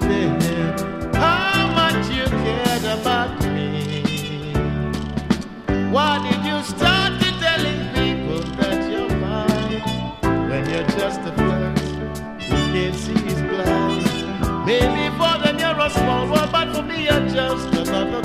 them how much you cared about me. Why did you start to telling people that you're mine when you're just a flirt who can't see his blind? Maybe for them you're a small world, but for me you're just another